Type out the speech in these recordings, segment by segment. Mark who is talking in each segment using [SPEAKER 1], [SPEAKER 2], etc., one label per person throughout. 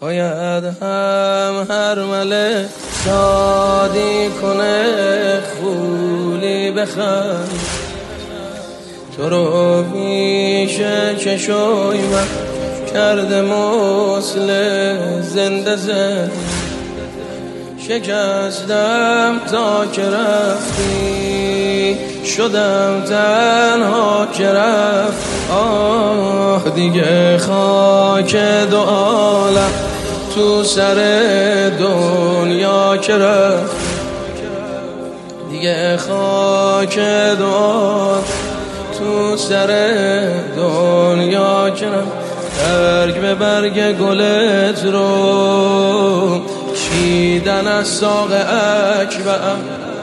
[SPEAKER 1] باید هم هر مله شادی کنه خولی بخند تو رو میشه چشوی من کرده مثل زنده زن شکستم تا که رفتی شدم تنها که رفت آه دیگه خاک دو عالم تو سر دنیا که رفت دیگه خاک دو عالم تو سر دنیا که رفت برگ به برگ گلت رو چیدن از ساق اکبر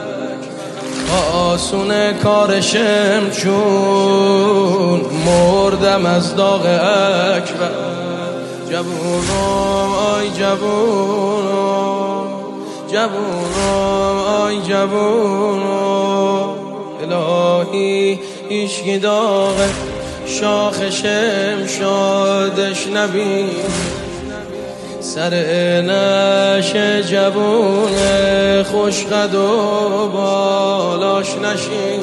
[SPEAKER 1] آسونه کارشم چون مردم از داغ اکبر جوونم آی جوونم جوونم آی جوونم الهی هیچکی داغ شاخشم شادش نبین سر نشه جوون خوشقد و بالاش نشین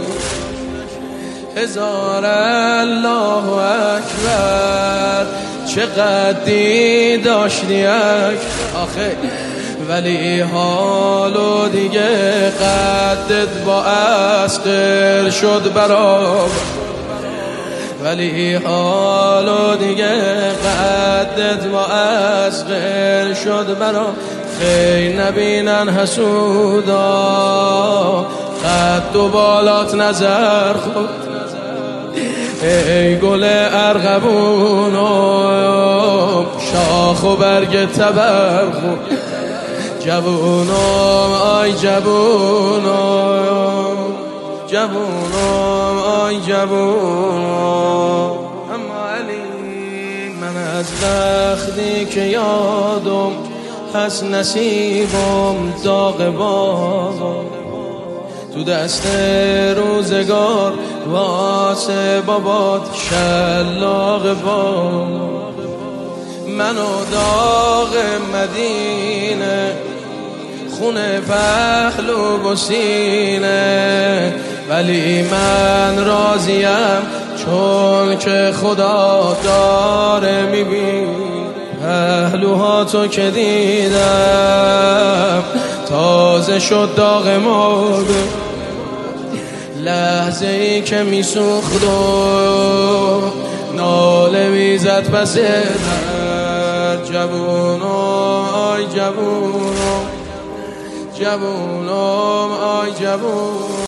[SPEAKER 1] هزار الله اکبر چه قدی داشتی آخه ولی حالو دیگه قدت با اسقر شد برابر ولی حالو دیگه قدت با اسقر شد برا خیر نبینن حسودا قد و بالات نظر خود ای گل ارغبونم شاخ و برگ تبر خود جوونم آی جوونم جوونم آی جوونم اما علی من از وقتی که یادم هست نصیبم داغ بابا تو دست روزگار واسه بابات شلاق بابا منو داغ مدینه خونه پهلو بسینه ولی من راضیم چون که خدا داره میبین پهلوها تو که دیدم تازه شد داغ مرده لحظه ای که میسوخت و ناله میزد پس در جوونم آی جوونم جوونم آی جوونم